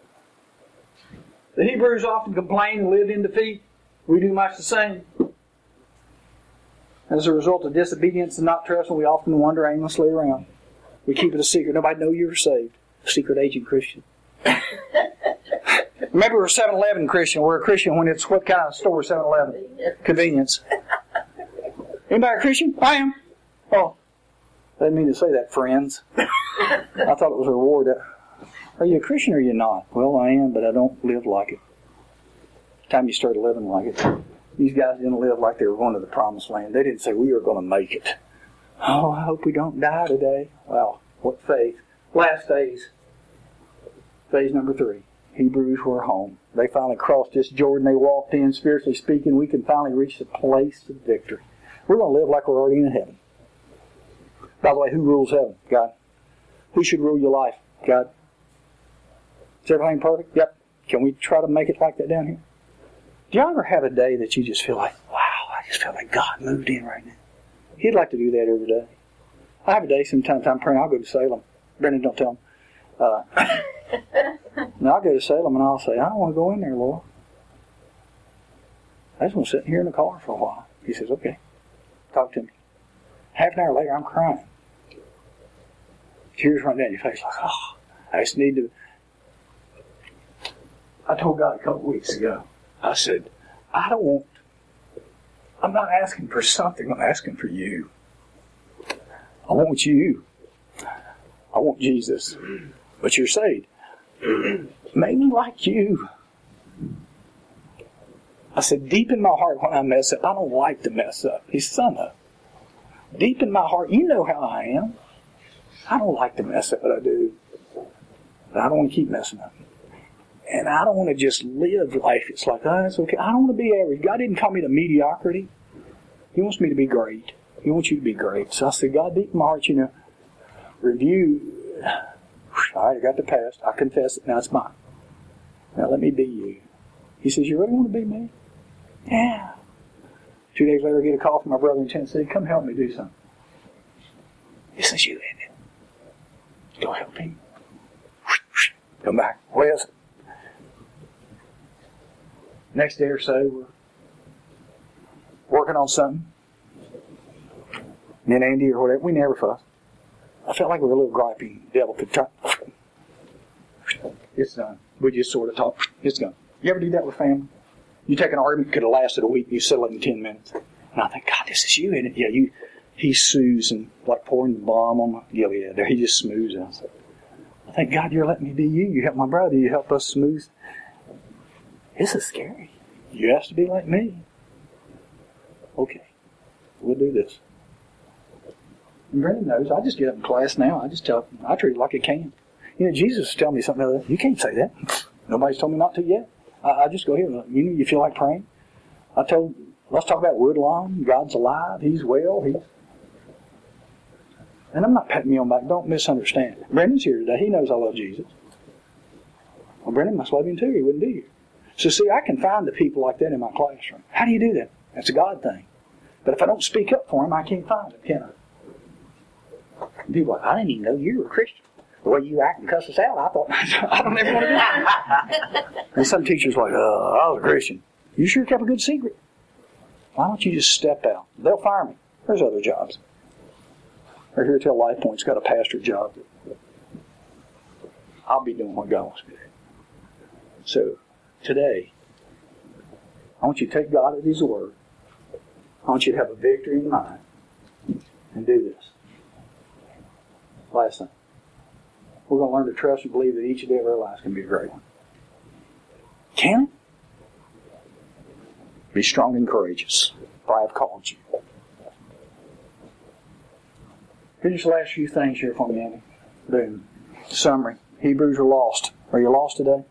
The Hebrews often complained and lived in defeat. We do much the same. As a result of disobedience and not trusting, we often wander aimlessly around. We keep it a secret. Nobody knows you're saved. Secret agent Christian. Maybe we're a seven eleven Christian. We're a Christian when it's what kind of store? seven eleven Convenience. Anybody a Christian? I am. Oh. I didn't mean to say that, friends. I thought it was a reward. Are you a Christian or are you not? Well, I am, but I don't live like it. The time you start living like it. These guys didn't live like they were going to the promised land. They didn't say, we are going to make it. Oh, I hope we don't die today. Wow, what faith. Last phase. Phase number three. Hebrews were home. They finally crossed this Jordan. They walked in. Spiritually speaking, we can finally reach the place of victory. We're going to live like we're already in heaven. By the way, who rules heaven? God. Who should rule your life? God. Is everything perfect? Yep. Can we try to make it like that down here? Do you ever have a day that you just feel like, wow, I just feel like God moved in right now? He'd like to do that every day. I have a day sometimes I'm praying, I'll go to Salem. Brendan, don't tell him. Uh, now I'll go to Salem and I'll say, I don't want to go in there, Lord. I just want to sit here in the car for a while. He says, okay. Talk to me. Half an hour later, I'm crying. Tears running down your face like, oh, I just need to. I told God a couple weeks ago, I said, I don't want, I'm not asking for something, I'm asking for you. I want you. I want Jesus. But you're saved. Make me like you. I said, deep in my heart when I mess up, I don't like to mess up. He's son of. Deep in my heart, you know how I am. I don't like to mess up, but I do. But I don't want to keep messing up. And I don't want to just live life. It's like, oh, that's okay. I don't want to be average. God didn't call me to mediocrity. He wants me to be great. He wants you to be great. So I said, God, deep in my heart, you know, review. All right, I got the past. I confess it. Now it's mine. Now let me be you. He says, you really want to be me? Yeah. Two days later, I get a call from my brother in Tennessee. Come help me do something. This is you, isn't it? Go help him. Come back. What is it? Next day or so, we're working on something. Me and Andy or whatever, we never fuss. I felt like we were a little griping. The devil could try. It's done. We just sort of talk. It's done. You ever do that with family? You take an argument, could have lasted a week, you settle it in ten minutes. And I think, God, this is you, isn't it? Yeah, you. He soothes and like pouring the balm on my Gilead. There, he just smooths it. I said, I think, God, you're letting me be you. You help my brother. You help us smooth. This is scary. You have to be like me. Okay, we'll do this. And Brendan knows. I just get up in class now. I just tell him, I treat it like a can. You know, Jesus was telling me something other. You can't say that. Nobody's told me not to yet. I, I just go here. You know, you feel like praying. I told, let's talk about Woodlawn. God's alive. He's well. He's And I'm not patting me on the back. Don't misunderstand. Brendan's here today. He knows I love Jesus. Well, Brendan must love him too. He wouldn't be here. So see, I can find the people like that in my classroom. How do you do that? That's a God thing. But if I don't speak up for them, I can't find them, can I? And people are like, I didn't even know you were a Christian. The way you act and cuss us out, I thought, I don't ever want to do that. And some teachers are like, oh, I was a Christian. You sure kept a good secret. Why don't you just step out? They'll fire me. There's other jobs. Or here till Life Point's got a pastor job. I'll be doing what God wants me to do. So, today, I want you to take God at His word. I want you to have a victory in mind and do this. Last thing. We're going to learn to trust and believe that each day of our lives can be a great one. Can it? Be strong and courageous, for I have called you. Here's the last few things here for me, Andy. Boom. Summary. Hebrews are lost. Are you lost today?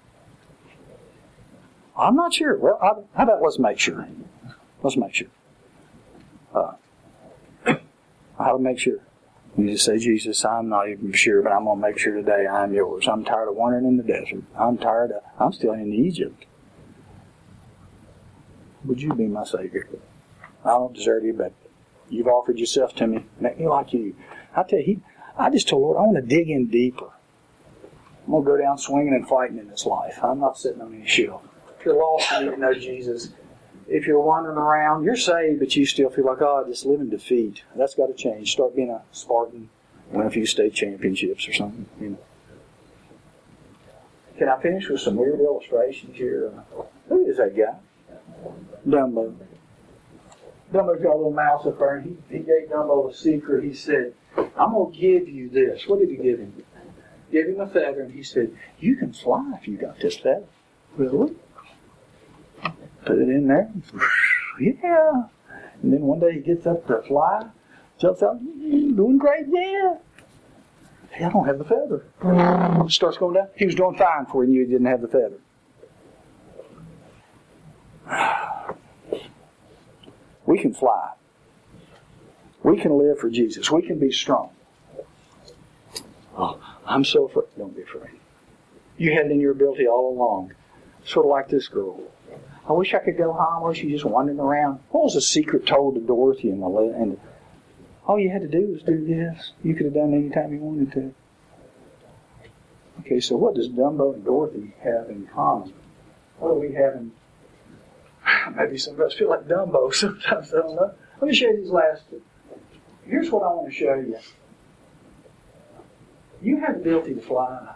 I'm not sure. Well, I, how about let's make sure. Let's make sure. Uh, how to make sure? You just say, Jesus, I'm not even sure, but I'm going to make sure today I'm yours. I'm tired of wandering in the desert. I'm tired of, I'm still in Egypt. Would you be my Savior? I don't deserve you, but you've offered yourself to me. Make me like you. I tell you, he, I just told the Lord, I want to dig in deeper. I'm going to go down swinging and fighting in this life. I'm not sitting on any shelf. If you're lost and you don't know Jesus, if you're wandering around, you're saved, but you still feel like, oh, I just live in defeat. That's got to change. Start being a Spartan, win a few state championships or something. You know. Can I finish with some weird illustrations here? Uh, who is that guy? Dumbo. Dumbo's got a little mouse up there, and he, he gave Dumbo a secret. He said, I'm going to give you this. What did he give him? Gave him a feather, and he said, you can fly if you got this feather. Really? Put it in there. Yeah. And then one day he gets up to fly, jumps out, doing great, yeah. Hey, I don't have the feather. Starts going down. He was doing fine before he knew he didn't have the feather. We can fly. We can live for Jesus. We can be strong. Oh, I'm so afraid. Don't be afraid. You had it in your ability all along. Sort of like this girl. I wish I could go home where she's just wandering around. What was the secret told to Dorothy in the and all you had to do was do this. You could have done it any time you wanted to. Okay, so what does Dumbo and Dorothy have in common? What do we have in... Maybe some of us feel like Dumbo sometimes. I don't know. Let me show you these last two. Here's what I want to show you. You have the ability to fly.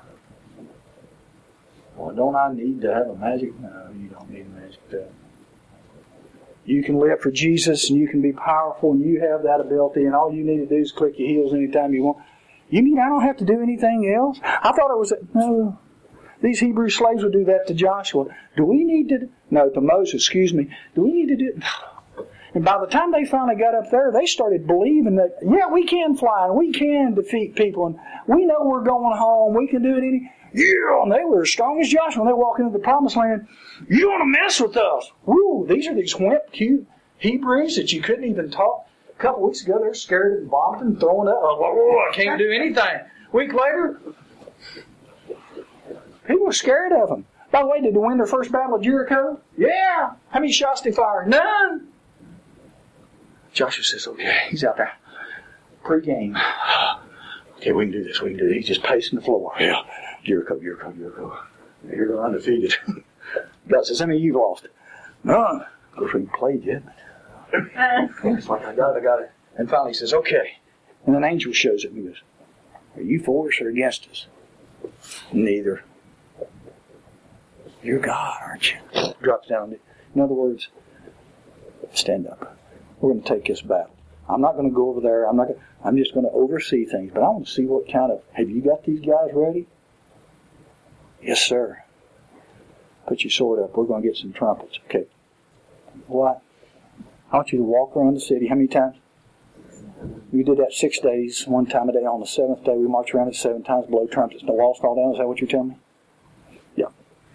Well, don't I need to have a magic? No, you don't need a magic feather. You can live for Jesus, and you can be powerful, and you have that ability, and all you need to do is click your heels anytime you want. You mean I don't have to do anything else? I thought it was... A, no. These Hebrew slaves would do that to Joshua. Do we need to... No, to Moses, excuse me. Do we need to do... And by the time they finally got up there, they started believing that, yeah, we can fly, and we can defeat people, and we know we're going home. We can do it any... Yeah, and they were as strong as Joshua when they walk into the promised land. You want to mess with us? Woo, these are these wimp, cute Hebrews that you couldn't even talk. A couple weeks ago, they're scared and vomiting, throwing up. Oh, I can't do anything. A week later, people were scared of them. By the way, did they win their first battle of Jericho? Yeah. How many shots did they fire? None. Joshua says, okay, he's out there. Pre-game. Okay, we can do this, we can do this. He's just pacing the floor. Yeah. Jericho, Jericho, Jericho. You're undefeated. God says, how many of you lost? None. Of course, we haven't played yet. It's like, I got it, I got it. And finally he says, okay. And an angel shows up and goes, are you for us or against us? Neither. You're God, aren't you? Drops down. In other words, stand up. We're going to take this battle. I'm not going to go over there. I'm not. Going, I'm just going to oversee things. But I want to see what kind of... Have you got these guys ready? Yes, sir. Put your sword up. We're going to get some trumpets. Okay. What? I want you to walk around the city. How many times? We did that six days, one time a day. On the seventh day, we marched around it seven times, blow trumpets. The walls fall down. Is that what you're telling me? Yeah.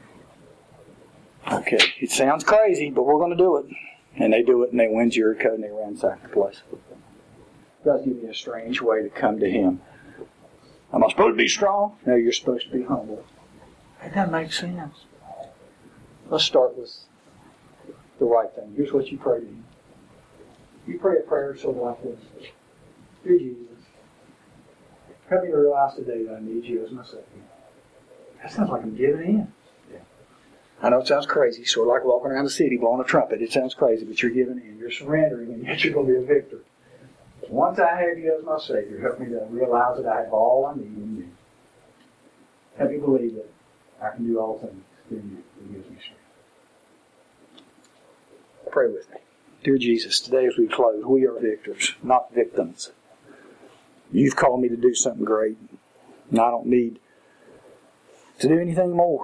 Okay. It sounds crazy, but we're going to do it. And they do it, and they win Jericho, and they ransack the place. does give me a strange way to come to Him. Am I supposed to be strong? No, you're supposed to be humble. That doesn't make sense. Let's start with the right thing. Here's what you pray to Him. You pray a prayer sort of like this. Dear Jesus, help me to realize today that I need You as my Savior. That sounds like I'm giving in. Yeah. I know it sounds crazy, sort of like walking around the city blowing a trumpet. It sounds crazy, but you're giving in. You're surrendering, and yet you're going to be a victor. Once I have You as my Savior, help me to realize that I have all I need in You. Help me believe that I can do all things through You who gives me strength. Pray with me. Dear Jesus, today as we close, we are victors, not victims. You've called me to do something great, and I don't need to do anything more.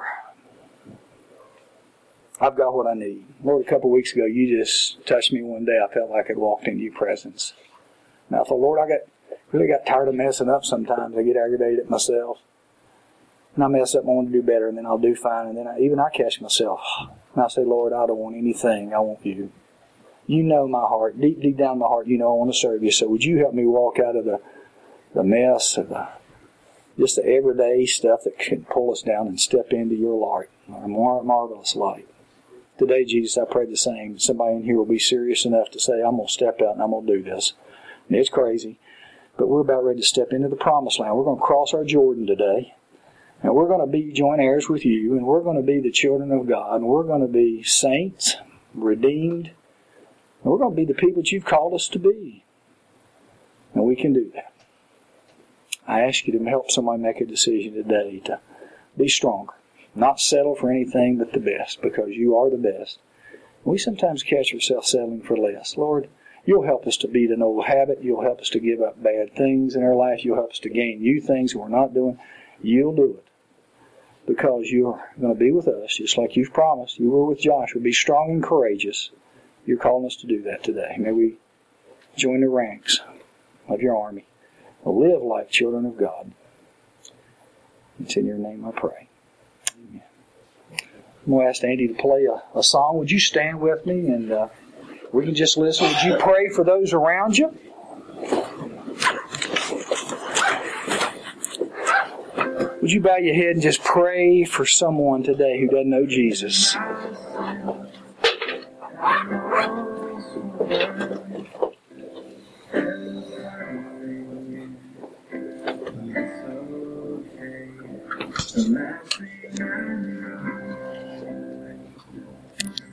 I've got what I need. Lord, a couple of weeks ago, You just touched me one day. I felt like I'd walked into Your presence. And I thought, Lord, I got really got tired of messing up sometimes. I get aggravated at myself. And I mess up and I want to do better, and then I'll do fine. And then I, even I catch myself. And I say, Lord, I don't want anything. I want You. You know my heart. Deep, deep down in my heart, You know I want to serve You. So would You help me walk out of the, the mess of the, just the everyday stuff that can pull us down and step into Your light, a mar- marvelous light. Today, Jesus, I pray the same. Somebody in here will be serious enough to say, I'm going to step out and I'm going to do this. And it's crazy, but we're about ready to step into the promised land. We're going to cross our Jordan today, and we're going to be joint heirs with You, and we're going to be the children of God, and we're going to be saints, redeemed, and we're going to be the people that You've called us to be. And we can do that. I ask You to help somebody make a decision today to be stronger, not settle for anything but the best, because You are the best. We sometimes catch ourselves settling for less. Lord, You'll help us to beat an old habit. You'll help us to give up bad things in our life. You'll help us to gain new things we're not doing. You'll do it because You're going to be with us, just like You've promised. You were with Joshua. Be strong and courageous. You're calling us to do that today. May we join the ranks of Your army. We'll live like children of God. It's in Your name I pray. Amen. I'm going to ask Andy to play a, a song. Would you stand with me and uh, we can just listen? Would you pray for those around you? Would you bow your head and just pray for someone today who doesn't know Jesus?